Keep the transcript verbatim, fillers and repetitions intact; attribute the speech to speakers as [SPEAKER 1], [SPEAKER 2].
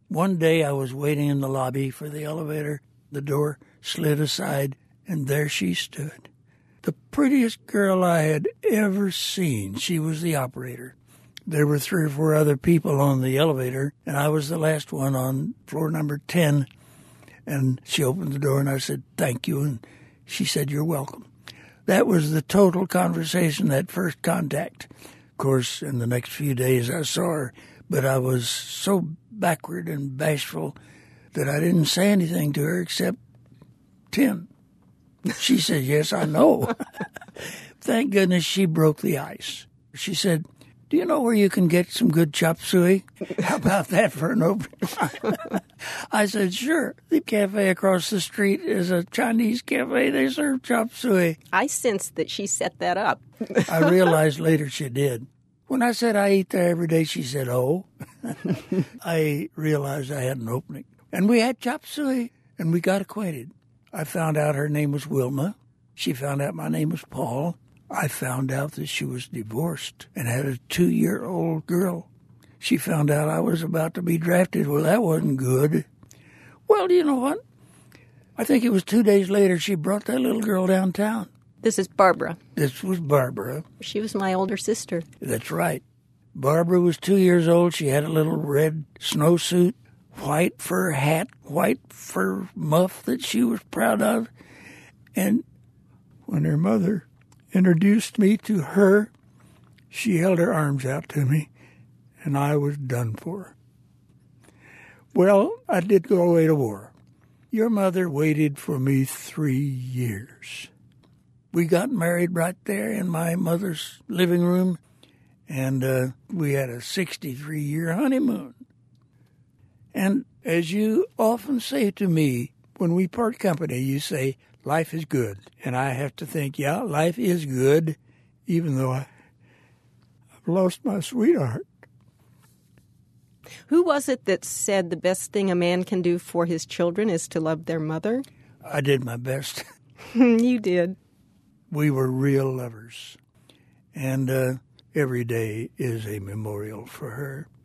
[SPEAKER 1] One day I was waiting in the lobby for the elevator. The door slid aside, and there she stood. The prettiest girl I had ever seen. She was the operator. There were three or four other people on the elevator, and I was the last one on floor number ten. And she opened the door, and I said, thank you, and she said, you're welcome. That was the total conversation, that first contact. Of course, in the next few days I saw her, but I was so backward and bashful that I didn't say anything to her except ten. She said, yes, I know. Thank goodness she broke the ice. She said, do you know where you can get some good chop suey? How about that for an open line? I said, sure. The cafe across the street is a Chinese cafe. They serve chop suey.
[SPEAKER 2] I sensed that she set that up.
[SPEAKER 1] I realized later she did. When I said I eat there every day, she said, oh. I realized I had an opening. And we had chop suey, and we got acquainted. I found out her name was Wilma. She found out my name was Paul. I found out that she was divorced and had a two-year-old girl. She found out I was about to be drafted. Well, that wasn't good. Well, you know what? I think it was two days later she brought that little girl downtown.
[SPEAKER 2] This is Barbara.
[SPEAKER 1] This was Barbara.
[SPEAKER 2] She was my older sister.
[SPEAKER 1] That's right. Barbara was two years old. She had a little red snowsuit, white fur hat, white fur muff that she was proud of. And when her mother introduced me to her, she held her arms out to me, and I was done for. Well, I did go away to war. Your mother waited for me three years. We got married right there in my mother's living room, and uh, we had a sixty-three-year honeymoon. And as you often say to me, when we part company, you say, life is good. And I have to think, yeah, life is good, even though I, I've lost my sweetheart.
[SPEAKER 2] Who was it that said the best thing a man can do for his children is to love their mother?
[SPEAKER 1] I did my best.
[SPEAKER 2] You did.
[SPEAKER 1] We were real lovers. And uh, every day is a memorial for her.